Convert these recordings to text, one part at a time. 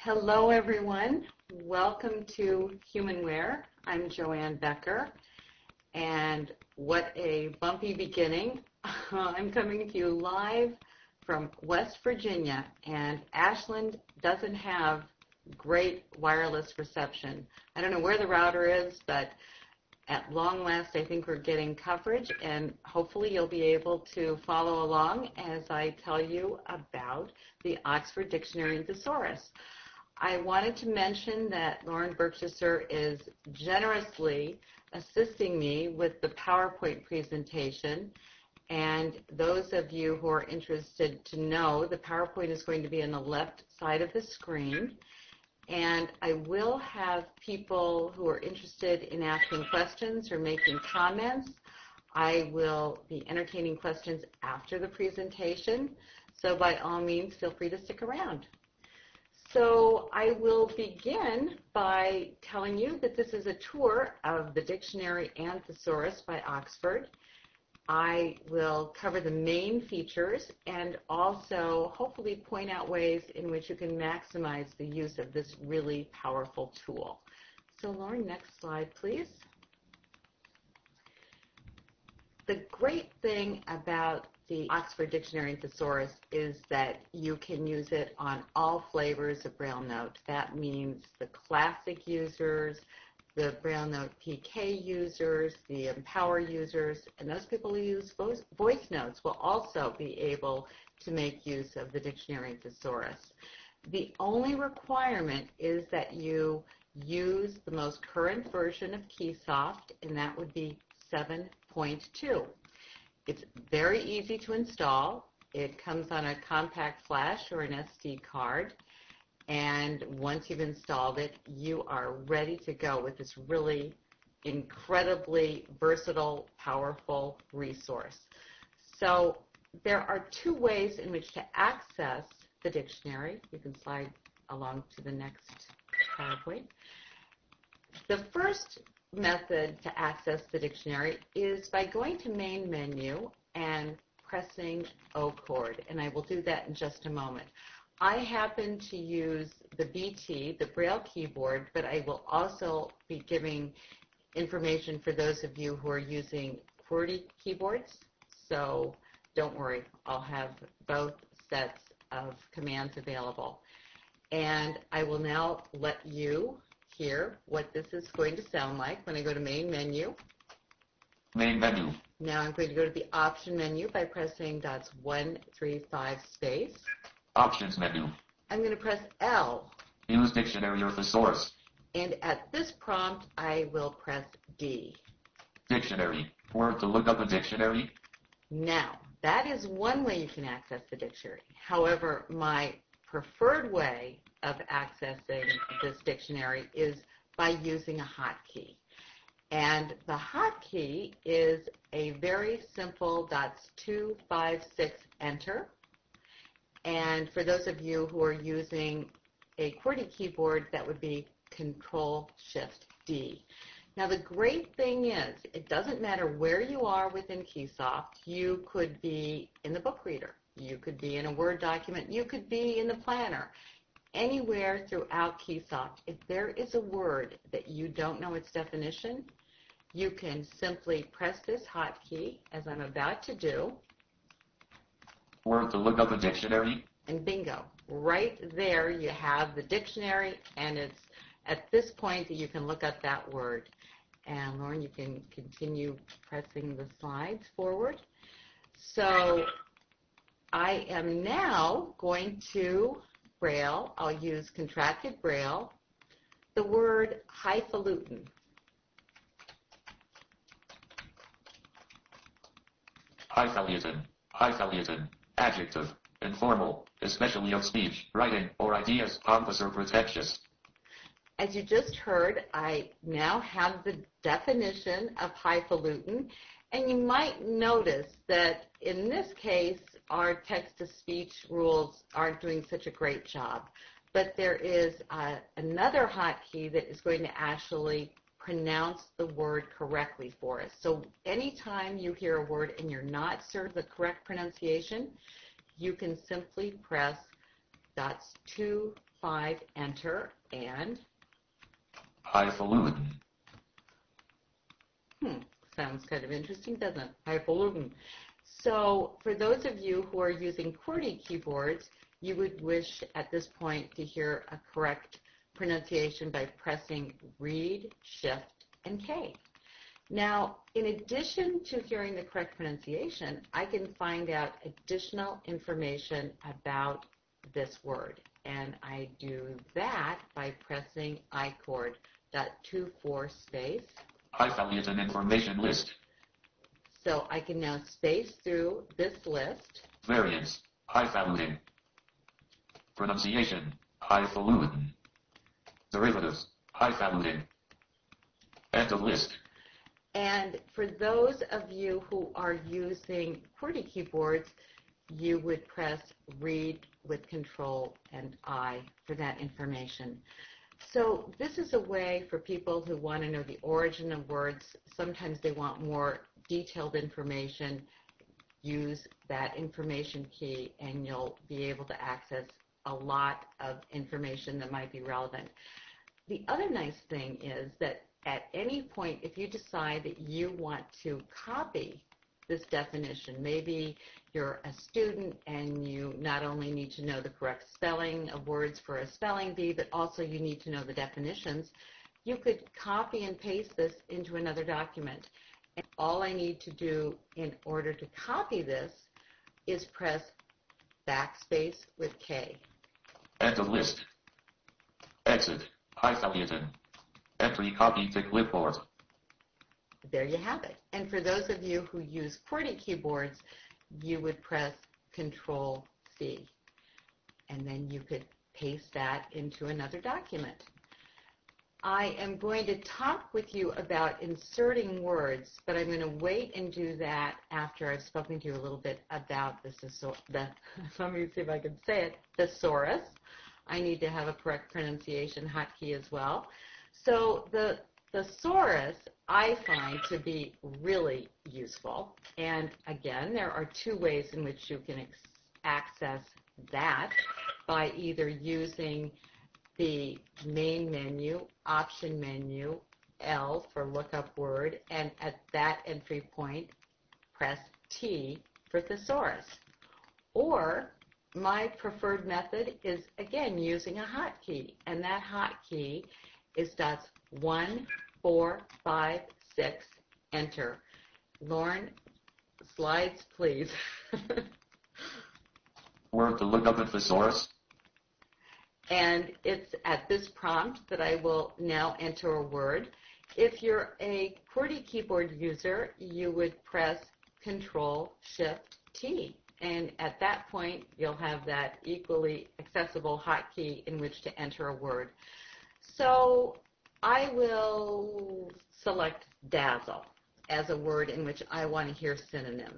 Hello, everyone. Welcome to Humanware. I'm Joanne Becker, and what a bumpy beginning. I'm coming to you live from West Virginia, and Ashland doesn't have great wireless reception. I don't know where the router is, but at long last, I think we're getting coverage, and hopefully you'll be able to follow along as I tell you about the Oxford Dictionary and Thesaurus. I wanted to mention that Lauren Berkshire is generously assisting me with the PowerPoint presentation, and those of you who are interested to know, the PowerPoint is going to be on the left side of the screen. And I will have people who are interested in asking questions or making comments. I will be entertaining questions after the presentation, so by all means, feel free to stick around. So I will begin by telling you that this is a tour of the dictionary and thesaurus by Oxford. I will cover the main features and also hopefully point out ways in which you can maximize the use of this really powerful tool. So Lauren, next slide, please. The great thing about the Oxford Dictionary and Thesaurus is that you can use it on all flavors of Braille Note. That means the classic users, the Braille Note PK users, the Empower users, and those people who use voice notes will also be able to make use of the dictionary and thesaurus. The only requirement is that you use the most current version of Keysoft, and that would be 7.2. It's very easy to install. It comes on a compact flash or an SD card. And once you've installed it, you are ready to go with this really incredibly versatile, powerful resource. So there are two ways in which to access the dictionary. You can slide along to the next PowerPoint. The first method to access the dictionary is by going to Main Menu and pressing O chord, and I will do that in just a moment. I happen to use the BT, the Braille keyboard, but I will also be giving information for those of you who are using QWERTY keyboards. So don't worry, I'll have both sets of commands available. And I will now let you hear what this is going to sound like when I go to Main Menu. Main Menu. Now I'm going to go to the Option menu by pressing dots 1, 3, 5 space. Options menu. I'm going to press L. Use dictionary or thesaurus. And at this prompt, I will press D. Dictionary. Word to look up a dictionary. Now, that is one way you can access the dictionary. However, my preferred way of accessing this dictionary is by using a hotkey. And the hotkey is a very simple dots 2, 5, 6, enter. And for those of you who are using a QWERTY keyboard, that would be Control-Shift-D. Now the great thing is, it doesn't matter where you are within Keysoft. You could be in the book reader. You could be in a Word document. You could be in the planner. Anywhere throughout Keysoft, if there is a word that you don't know its definition, you can simply press this hotkey, as I'm about to do. Word to look up a dictionary. And bingo, right there you have the dictionary, and it's at this point that you can look up that word. And Lauren, you can continue pressing the slides forward. So I am now going to Braille. I'll use contracted Braille, the word highfalutin. Highfalutin. Highfalutin. Adjective. Informal, especially of speech, writing, or ideas, pompous or pretentious. As you just heard, I now have the definition of highfalutin, and you might notice that in this case, our text-to-speech rules aren't doing such a great job. But there is another hotkey that is going to actually pronounce the word correctly for us. So anytime you hear a word and you're not certain of the correct pronunciation, you can simply press dots 2, 5, enter, and highfalutin. Sounds kind of interesting, doesn't it? Highfalutin. So for those of you who are using QWERTY keyboards, you would wish at this point to hear a correct pronunciation by pressing Read, Shift, and K. Now, in addition to hearing the correct pronunciation, I can find out additional information about this word. And I do that by pressing iChord.24 space. Highfalutin information list. So I can now space through this list. Variants. Highfalutin. Pronunciation. Highfalutin. Derivatives. Highfalutin. End of list. And for those of you who are using QWERTY keyboards, you would press Read with Control and I for that information. So this is a way for people who want to know the origin of words. Sometimes they want more detailed information. Use that information key and you'll be able to access a lot of information that might be relevant. The other nice thing is that at any point, if you decide that you want to copy this definition, maybe you're a student and you not only need to know the correct spelling of words for a spelling bee, but also you need to know the definitions, you could copy and paste this into another document. And all I need to do in order to copy this is press backspace with K. End of list. Exit. Highfalutin. Entry copy to clipboard. There you have it. And for those of you who use QWERTY keyboards, you would press Control C. And then you could paste that into another document. I am going to talk with you about inserting words, but I'm going to wait and do that after I've spoken to you a little bit about let me see if I can say it, thesaurus. I need to have a correct pronunciation hotkey as well. So the thesaurus I find to be really useful. And again, there are two ways in which you can access that, by either using the main menu, option menu, L for lookup word, and at that entry point, press T for thesaurus. Or my preferred method is, again, using a hotkey, and that hotkey is dots 1, 4, 5, 6, enter. Lauren, slides, please. Word to look up a thesaurus. And it's at this prompt that I will now enter a word. If you're a QWERTY keyboard user, you would press Control-Shift-T. And at that point, you'll have that equally accessible hotkey in which to enter a word. So I will select dazzle as a word in which I want to hear synonyms.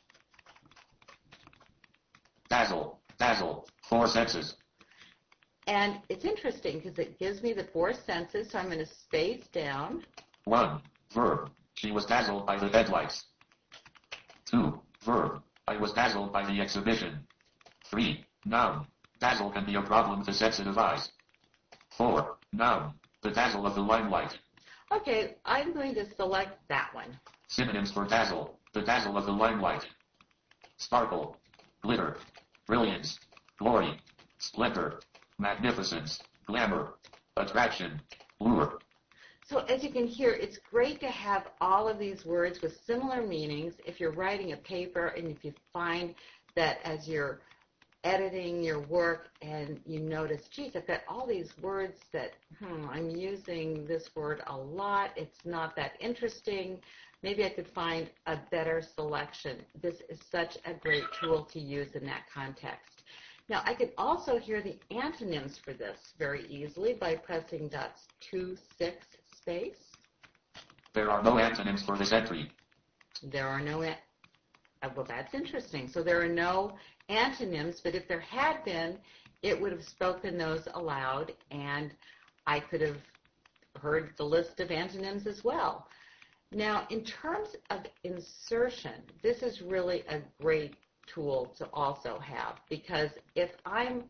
Dazzle. Dazzle. 4 senses. And it's interesting because it gives me the 4 senses, so I'm going to space down. 1. Verb. She was dazzled by the headlights. 2. Verb. I was dazzled by the exhibition. 3. Noun. Dazzle can be a problem to sensitive eyes. 4. Noun. The dazzle of the limelight. Okay, I'm going to select that one. Synonyms for dazzle. The dazzle of the limelight. Sparkle. Glitter. Brilliance. Glory. Splendor. Magnificence. Glamour. Attraction. Lure. So as you can hear, it's great to have all of these words with similar meanings if you're writing a paper and if you find that as you're editing your work and you notice, geez, I've got all these words that, I'm using this word a lot. It's not that interesting. Maybe I could find a better selection. This is such a great tool to use in that context. Now, I could also hear the antonyms for this very easily by pressing dots 2, 6, space. There are no antonyms for this entry. There are no, well, that's interesting. So there are no antonyms, but if there had been, it would have spoken those aloud, and I could have heard the list of antonyms as well. Now, in terms of insertion, this is really a great tool to also have, because if I'm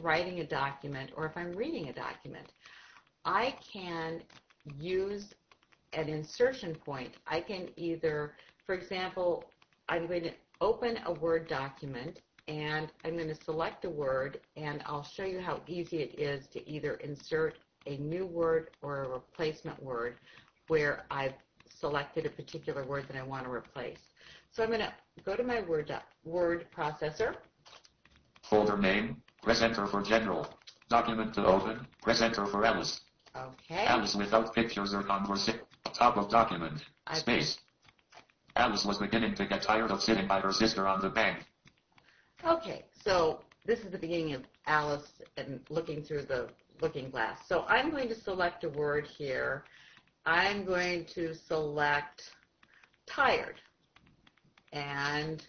writing a document or if I'm reading a document, I can use an insertion point. I can either, for example, I'm going to open a Word document and I'm going to select a word, and I'll show you how easy it is to either insert a new word or a replacement word where I've selected a particular word that I want to replace. So I'm going to go to my word processor. Folder name, press enter for general. Document to open, press enter for Alice. Okay. Alice without pictures or conversation. Top of document, space. Alice was beginning to get tired of sitting by her sister on the bank. Okay, so this is the beginning of Alice and looking through the looking glass. So I'm going to select a word here. I'm going to select tired. And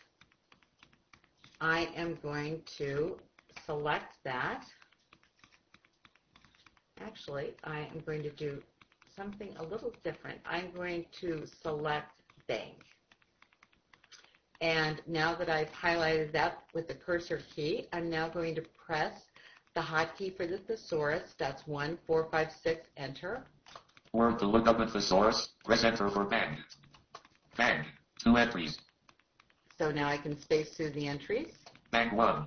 I am going to select that. Actually, I am going to do something a little different. I'm going to select bank. And now that I've highlighted that with the cursor key, I'm now going to press the hotkey for the thesaurus. That's 1, 4, 5, 6, enter. Word to look up in thesaurus, press enter for bank. Bank, 2 entries. So now I can space through the entries. Bank 1.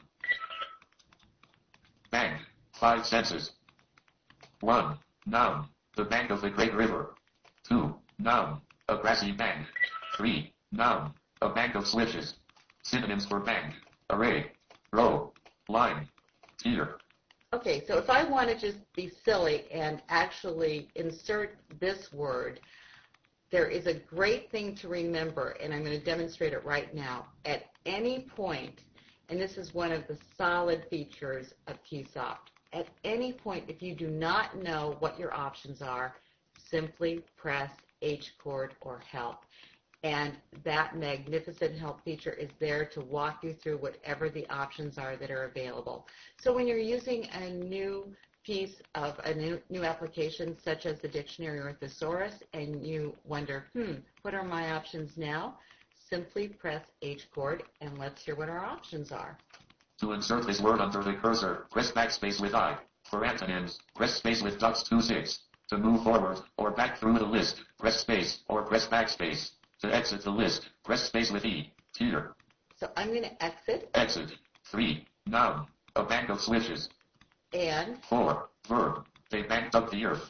Bank, 5 senses. 1. Noun, the bank of the great river. 2. Noun, a grassy bank. 3. Noun, a bank of switches. Synonyms for bank, array, row, line, tier. Okay, so if I want to just be silly and actually insert this word, there is a great thing to remember, and I'm going to demonstrate it right now. At any point, and this is one of the solid features of Keysoft, at any point, if you do not know what your options are, simply press H chord or help. And that magnificent help feature is there to walk you through whatever the options are that are available. So when you're using a new piece of a new application such as the dictionary or thesaurus and you wonder, what are my options now? Simply press H chord and let's hear what our options are. To insert this word under the cursor, press backspace with I. For antonyms, press space with .26. To move forward or back through the list, press space or press backspace. To exit the list, press space with E. Tier. So I'm going to exit. Exit. 3. Noun, a bank of switches. And 4. Verb, they banked up the earth.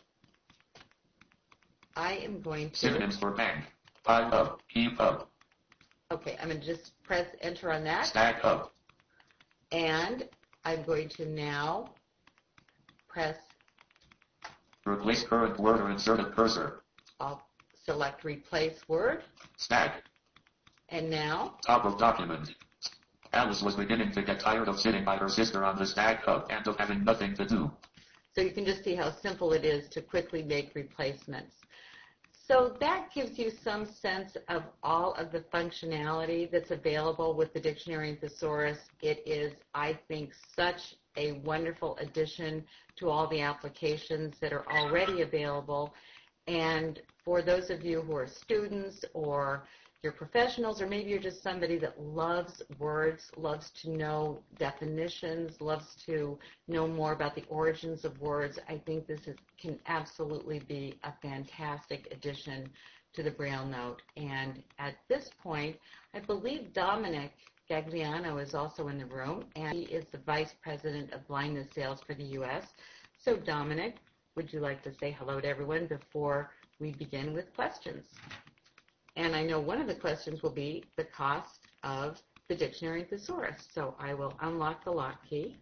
I am going to... Synonyms for bank, pile up, heap up. Okay, I'm going to just press enter on that. Stack up. And I'm going to now press... Replace current word or insert a cursor. I'll select replace word. Stack. And now... Top of document. Alice was beginning to get tired of sitting by her sister on the stack up and of having nothing to do. So you can just see how simple it is to quickly make replacements. So that gives you some sense of all of the functionality that's available with the dictionary and thesaurus. It is, I think, such a wonderful addition to all the applications that are already available. And for those of you who are students or you're professionals, or maybe you're just somebody that loves words, loves to know definitions, loves to know more about the origins of words, I think this can absolutely be a fantastic addition to the Braille Note. And at this point, I believe Dominic Gagliano is also in the room, and he is the Vice President of Blindness Sales for the U.S. So Dominic, would you like to say hello to everyone before we begin with questions? And I know one of the questions will be the cost of the dictionary and thesaurus. So I will unlock the lock key.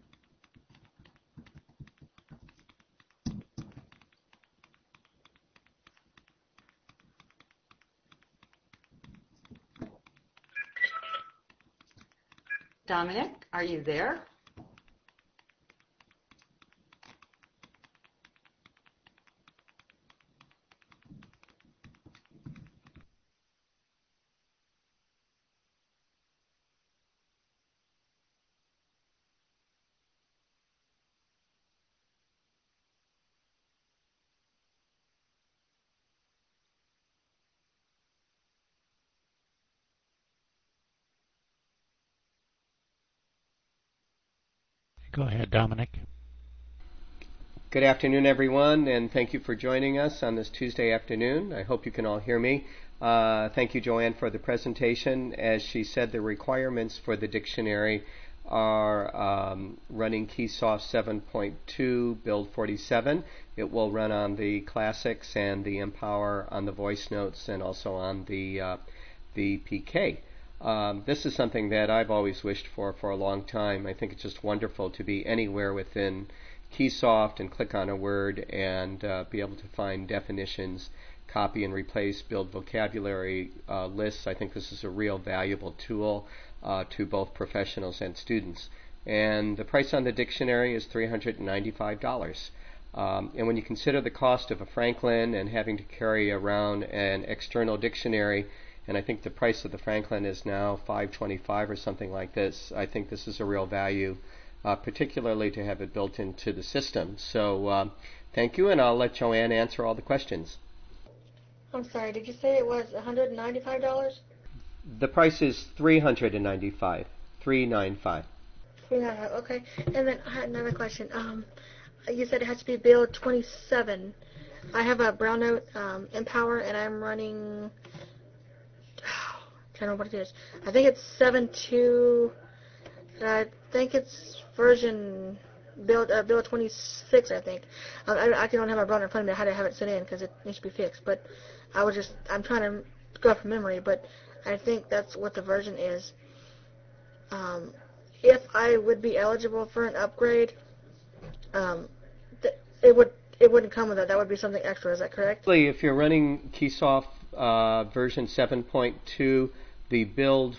Dominic, are you there? Go ahead, Dominic. Good afternoon, everyone, and thank you for joining us on this Tuesday afternoon. I hope you can all hear me. Thank you, Joanne, for the presentation. As she said, the requirements for the dictionary are running Keysoft 7.2 Build 47. It will run on the Classics and the Empower on the voice notes and also on the PK. This is something that I've always wished for a long time. I think it's just wonderful to be anywhere within Keysoft and click on a word and be able to find definitions, copy and replace, build vocabulary lists. I think this is a real valuable tool to both professionals and students. And the price on the dictionary is $395. And when you consider the cost of a Franklin and having to carry around an external dictionary, and I think the price of the Franklin is now $525 or something like this, I think this is a real value, particularly to have it built into the system. So thank you, and I'll let Joanne answer all the questions. I'm sorry, did you say it was $195? The price is $395. $395. $395, okay. And then I had another question. You said it has to be Build 27. I have a Brown Note Empower, and I'm running. I don't know what it is. I think it's 7.2. I think it's version build 26. I think. I don't have my Brown Note in front of me. I had to have it sent in because it needs to be fixed. But I'm trying to go from memory, but I think that's what the version is. If I would be eligible for an upgrade, it wouldn't come with that. That would be something extra. Is that correct? If you're running Keysoft version 7.2, the build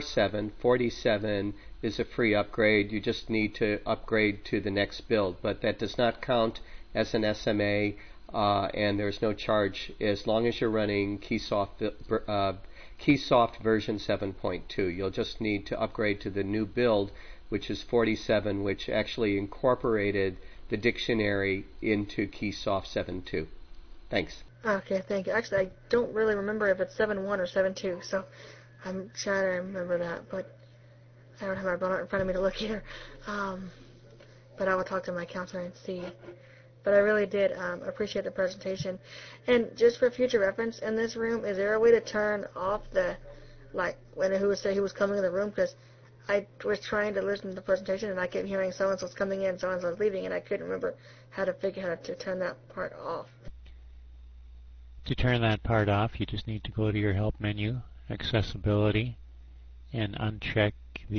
47 is a free upgrade. You just need to upgrade to the next build, but that does not count as an SMA, and there's no charge as long as you're running Keysoft version 7.2. You'll just need to upgrade to the new build, which is 47, which actually incorporated the dictionary into Keysoft 7.2. Thanks. Okay, thank you. Actually, I don't really remember if it's 7.1 or 7.2, so I'm trying to remember that, but I don't have my Brown Note in front of me to look here. But I will talk to my counselor and see. But I really did appreciate the presentation. And just for future reference, in this room, is there a way to turn off when who was coming in the room? Because I was trying to listen to the presentation, and I kept hearing so-and-so's coming in, so-and-so's leaving, and I couldn't remember how to turn that part off. To turn that part off, you just need to go to your Help menu, Accessibility, and uncheck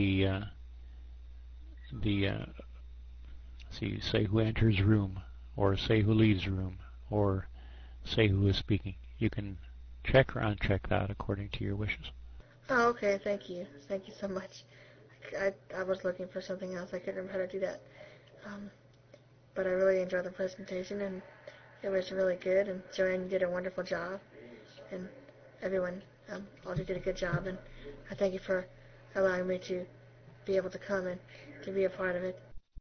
say who enters room, or say who leaves room, or say who is speaking. You can check or uncheck that according to your wishes. Oh, okay. Thank you. Thank you so much. I was looking for something else. I couldn't remember how to do that. But I really enjoyed the presentation, and it was really good. And Joanne did a wonderful job, and everyone, all did a good job. And I thank you for allowing me to be able to come and to be a part of it.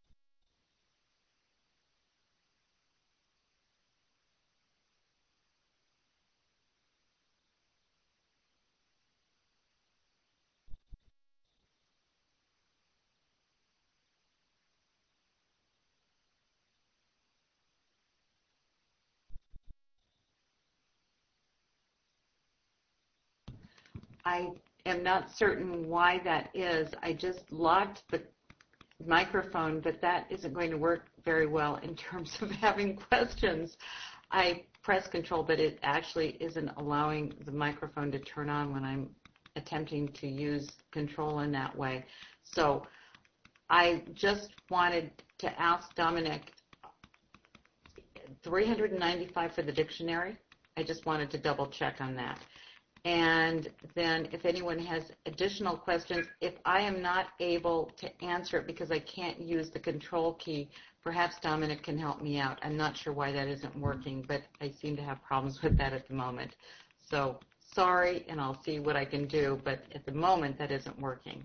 I am not certain why that is. I just locked the microphone, but that isn't going to work very well in terms of having questions. I press control, but it actually isn't allowing the microphone to turn on when I'm attempting to use control in that way. So I just wanted to ask Dominic, $395 for the dictionary. I just wanted to double check on that. And then if anyone has additional questions, if I am not able to answer it because I can't use the control key, perhaps Dominic can help me out. I'm not sure why that isn't working, but I seem to have problems with that at the moment. So sorry, and I'll see what I can do, but at the moment that isn't working.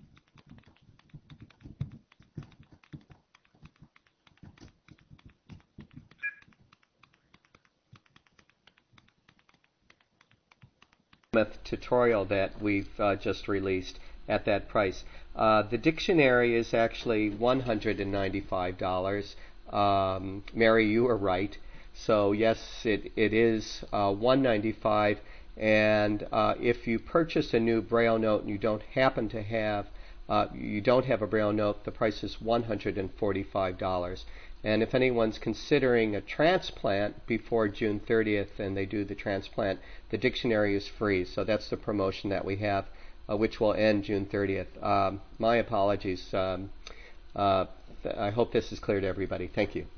Tutorial that we've just released at that price. The dictionary is actually $195. Mary, you are right. So yes, it is $195. And if you purchase a new Braille note and you don't happen to have a Braille note, the price is $145. And if anyone's considering a transplant before June 30th and they do the transplant, the dictionary is free. So that's the promotion that we have, which will end June 30th. My apologies. I hope this is clear to everybody. Thank you.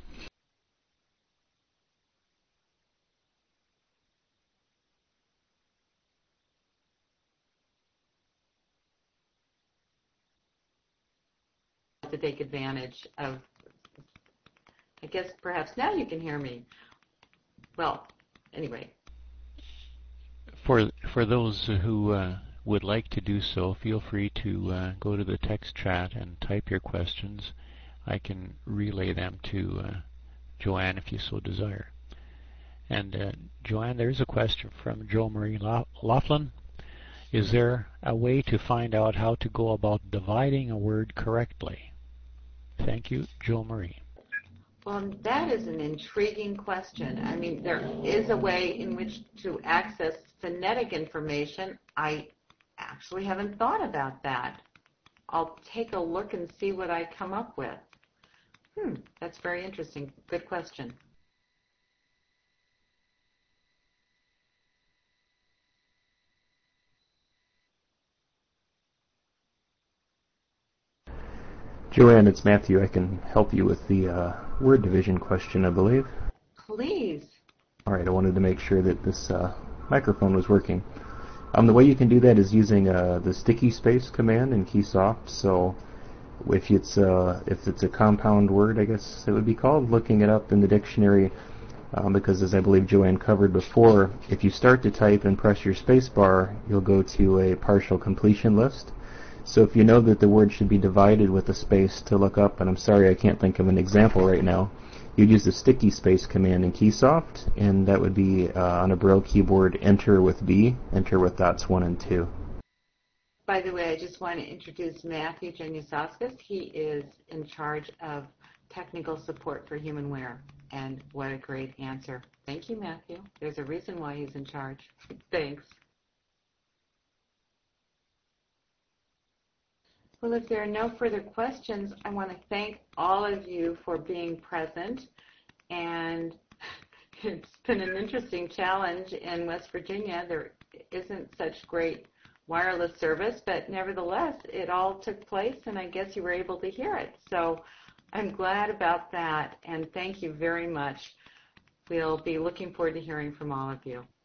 To take advantage of, I guess perhaps now you can hear me. Well, anyway. For those who would like to do so, feel free to go to the text chat and type your questions. I can relay them to Joanne if you so desire. And Joanne, there's a question from Jo Marie Laughlin. Is there a way to find out how to go about dividing a word correctly? Thank you, Jo Marie. Well, that is an intriguing question. I mean, there is a way in which to access phonetic information. I actually haven't thought about that. I'll take a look and see what I come up with. That's very interesting. Good question. Joanne, it's Matthew. I can help you with the word division question, I believe. Please. All right, I wanted to make sure that this microphone was working. The way you can do that is using the sticky space command in Keysoft. So if it's a compound word, I guess it would be called, looking it up in the dictionary, because as I believe Joanne covered before, if you start to type and press your space bar, you'll go to a partial completion list. So if you know that the word should be divided with a space to look up, and I'm sorry I can't think of an example right now, you'd use the sticky space command in Keysoft, and that would be on a Braille keyboard, enter with B, enter with dots 1 and 2. By the way, I just want to introduce Matthew Janusauskas. He is in charge of technical support for HumanWare, and what a great answer. Thank you, Matthew. There's a reason why he's in charge. Thanks. Well, if there are no further questions, I want to thank all of you for being present. And it's been an interesting challenge in West Virginia. There isn't such great wireless service, but nevertheless, it all took place, and I guess you were able to hear it. So I'm glad about that, and thank you very much. We'll be looking forward to hearing from all of you.